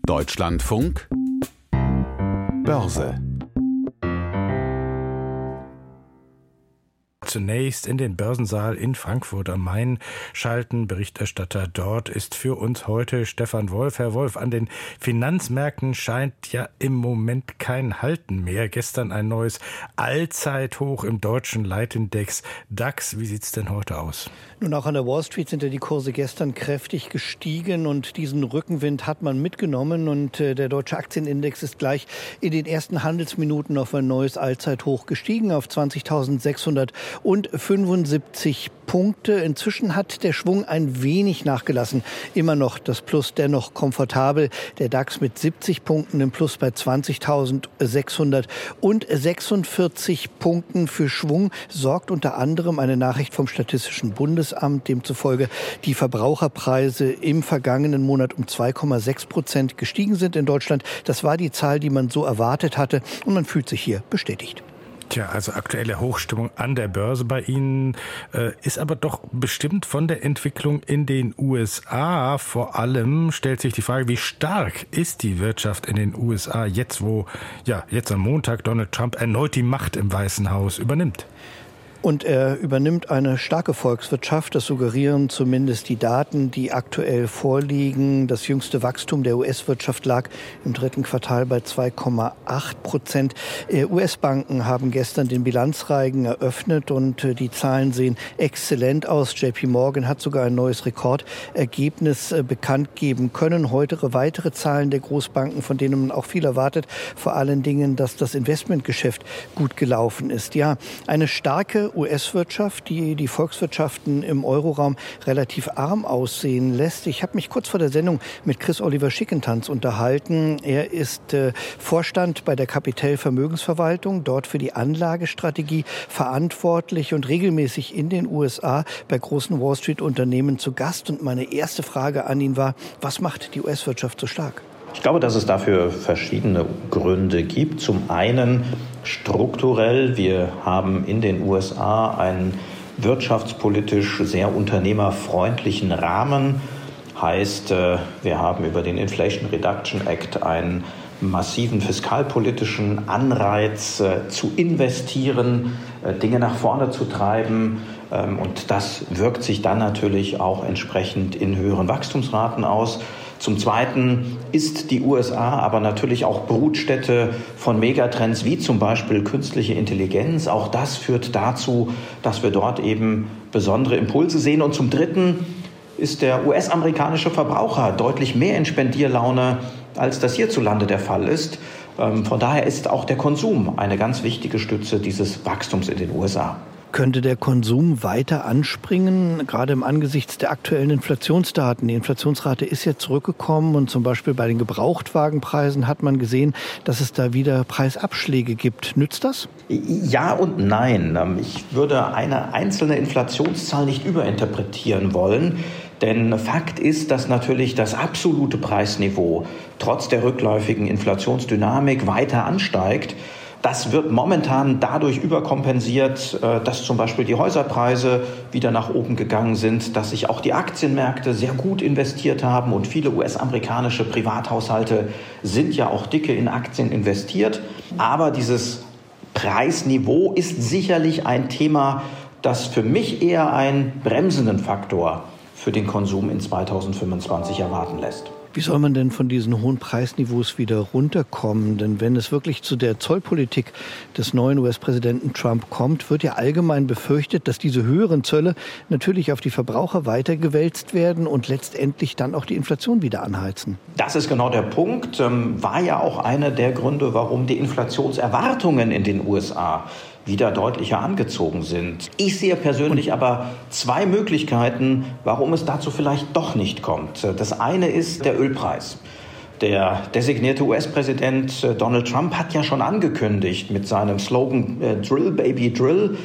Deutschlandfunk Börse. Zunächst in den Börsensaal in Frankfurt am Main schalten. Berichterstatter dort ist für uns heute Stefan Wolf. Herr Wolf, an den Finanzmärkten scheint ja im Moment kein Halten mehr. Gestern ein neues Allzeithoch im deutschen Leitindex DAX. Wie sieht es denn heute aus? Nun, auch an der Wall Street sind ja die Kurse gestern kräftig gestiegen und diesen Rückenwind hat man mitgenommen und der deutsche Aktienindex ist gleich in den ersten Handelsminuten auf ein neues Allzeithoch gestiegen, auf 20.675 Punkte. Inzwischen hat der Schwung ein wenig nachgelassen. Immer noch das Plus dennoch komfortabel. Der DAX mit 70 Punkten im Plus bei 20.646 Punkten. Für Schwung sorgt unter anderem eine Nachricht vom Statistischen Bundesamt, demzufolge die Verbraucherpreise im vergangenen Monat um 2,6% gestiegen sind in Deutschland. Das war die Zahl, die man so erwartet hatte und man fühlt sich hier bestätigt. Tja, also aktuelle Hochstimmung an der Börse bei Ihnen ist aber doch bestimmt von der Entwicklung in den USA. Vor allem stellt sich die Frage, wie stark ist die Wirtschaft in den USA jetzt, wo jetzt am Montag Donald Trump erneut die Macht im Weißen Haus übernimmt? Und er übernimmt eine starke Volkswirtschaft. Das suggerieren zumindest die Daten, die aktuell vorliegen. Das jüngste Wachstum der US-Wirtschaft lag im dritten Quartal bei 2,8%. US-Banken haben gestern den Bilanzreigen eröffnet und die Zahlen sehen exzellent aus. JP Morgan hat sogar ein neues Rekordergebnis bekannt geben können. Heute weitere Zahlen der Großbanken, von denen man auch viel erwartet. Vor allen Dingen, dass das Investmentgeschäft gut gelaufen ist. Ja, eine starke US-Wirtschaft, die Volkswirtschaften im Euroraum relativ arm aussehen lässt. Ich habe mich kurz vor der Sendung mit Chris Oliver Schickentanz unterhalten. Er ist Vorstand bei der Capital Vermögensverwaltung, dort für die Anlagestrategie verantwortlich und regelmäßig in den USA bei großen Wall-Street-Unternehmen zu Gast. Und meine erste Frage an ihn war, was macht die US-Wirtschaft so stark? Ich glaube, dass es dafür verschiedene Gründe gibt. Zum einen strukturell. Wir haben in den USA einen wirtschaftspolitisch sehr unternehmerfreundlichen Rahmen. Heißt, wir haben über den Inflation Reduction Act einen massiven fiskalpolitischen Anreiz zu investieren, Dinge nach vorne zu treiben. Und das wirkt sich dann natürlich auch entsprechend in höheren Wachstumsraten aus. Zum Zweiten ist die USA aber natürlich auch Brutstätte von Megatrends wie zum Beispiel künstliche Intelligenz. Auch das führt dazu, dass wir dort eben besondere Impulse sehen. Und zum Dritten ist der US-amerikanische Verbraucher deutlich mehr in Spendierlaune, als das hierzulande der Fall ist. Von daher ist auch der Konsum eine ganz wichtige Stütze dieses Wachstums in den USA. Könnte der Konsum weiter anspringen, gerade im Angesichts der aktuellen Inflationsdaten? Die Inflationsrate ist ja zurückgekommen und zum Beispiel bei den Gebrauchtwagenpreisen hat man gesehen, dass es da wieder Preisabschläge gibt. Nützt das? Ja und nein. Ich würde eine einzelne Inflationszahl nicht überinterpretieren wollen. Denn Fakt ist, dass natürlich das absolute Preisniveau trotz der rückläufigen Inflationsdynamik weiter ansteigt. Das wird momentan dadurch überkompensiert, dass zum Beispiel die Häuserpreise wieder nach oben gegangen sind, dass sich auch die Aktienmärkte sehr gut investiert haben und viele US-amerikanische Privathaushalte sind ja auch dicke in Aktien investiert. Aber dieses Preisniveau ist sicherlich ein Thema, das für mich eher einen bremsenden Faktor für den Konsum in 2025 erwarten lässt. Wie soll man denn von diesen hohen Preisniveaus wieder runterkommen? Denn wenn es wirklich zu der Zollpolitik des neuen US-Präsidenten Trump kommt, wird ja allgemein befürchtet, dass diese höheren Zölle natürlich auf die Verbraucher weitergewälzt werden und letztendlich dann auch die Inflation wieder anheizen. Das ist genau der Punkt. War ja auch einer der Gründe, warum die Inflationserwartungen in den USA wieder deutlicher angezogen sind. Ich sehe persönlich aber zwei Möglichkeiten, warum es dazu vielleicht doch nicht kommt. Das eine ist der Ölpreis. Der designierte US-Präsident Donald Trump hat ja schon angekündigt mit seinem Slogan Drill, Baby, Drill,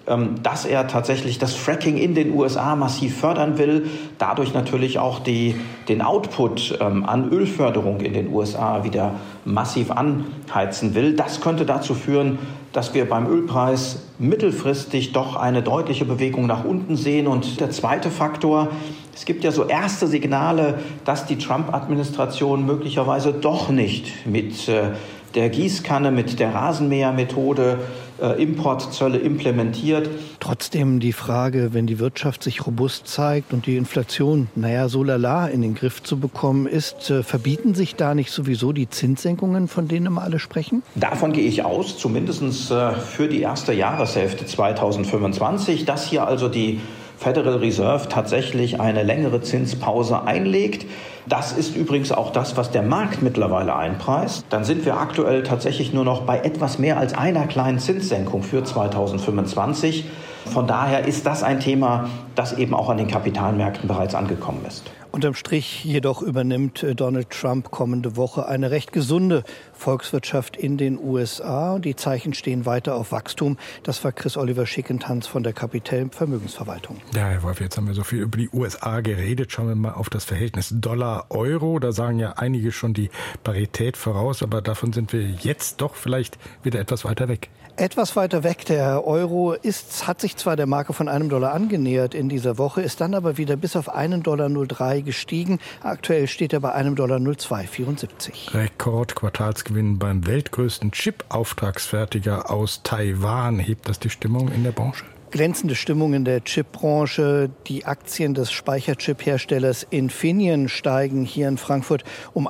dass er tatsächlich das Fracking in den USA massiv fördern will, dadurch natürlich auch den Output an Ölförderung in den USA wieder massiv anheizen will. Das könnte dazu führen, dass wir beim Ölpreis mittelfristig doch eine deutliche Bewegung nach unten sehen. Und der zweite Faktor: Es gibt ja so erste Signale, dass die Trump-Administration möglicherweise doch nicht mit der Gießkanne, mit der Rasenmähermethode Importzölle implementiert. Trotzdem die Frage, wenn die Wirtschaft sich robust zeigt und die Inflation, so lala in den Griff zu bekommen ist, verbieten sich da nicht sowieso die Zinssenkungen, von denen immer alle sprechen? Davon gehe ich aus, zumindest für die erste Jahreshälfte 2025, dass hier also die Federal Reserve tatsächlich eine längere Zinspause einlegt. Das ist übrigens auch das, was der Markt mittlerweile einpreist. Dann sind wir aktuell tatsächlich nur noch bei etwas mehr als einer kleinen Zinssenkung für 2025. Von daher ist das ein Thema, das eben auch an den Kapitalmärkten bereits angekommen ist. Unterm Strich jedoch übernimmt Donald Trump kommende Woche eine recht gesunde Volkswirtschaft in den USA. Die Zeichen stehen weiter auf Wachstum. Das war Chris-Oliver Schickentanz von der Capital Vermögensverwaltung. Ja, Herr Wolf, jetzt haben wir so viel über die USA geredet. Schauen wir mal auf das Verhältnis Dollar-Euro. Da sagen ja einige schon die Parität voraus, aber davon sind wir jetzt doch vielleicht wieder etwas weiter weg. Etwas weiter weg. Der Euro hat sich zwar der Marke von $1 angenähert in dieser Woche, ist dann aber wieder bis auf $1,03 gestiegen. Aktuell steht er bei $1,0274. Rekordquartalsgewinn beim weltgrößten Chip-Auftragsfertiger aus Taiwan. Hebt das die Stimmung in der Branche? Glänzende Stimmung in der Chipbranche. Die Aktien des Speicherchip-Herstellers Infineon steigen hier in Frankfurt um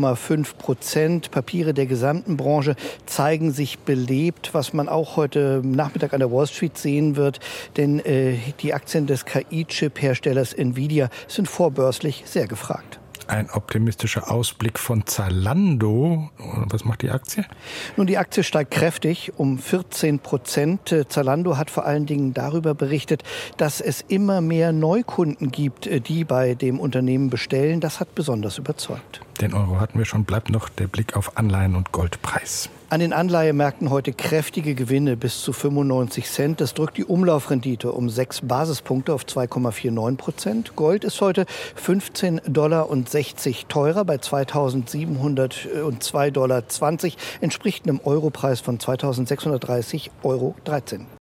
1,5%. Papiere der gesamten Branche zeigen sich belebt, was man auch heute Nachmittag an der Wall Street sehen wird. Denn die Aktien des KI-Chip-Herstellers Nvidia sind vorbörslich sehr gefragt. Ein optimistischer Ausblick von Zalando. Was macht die Aktie? Nun, die Aktie steigt kräftig um 14%. Zalando hat vor allen Dingen darüber berichtet, dass es immer mehr Neukunden gibt, die bei dem Unternehmen bestellen. Das hat besonders überzeugt. Den Euro hatten wir schon, bleibt noch der Blick auf Anleihen und Goldpreis. An den Anleihemärkten heute kräftige Gewinne bis zu 95 Cent. Das drückt die Umlaufrendite um 6 Basispunkte auf 2,49%. Gold ist heute $15,60 teurer bei 2.702,20 $, entspricht einem Europreis von 2.630,13 €.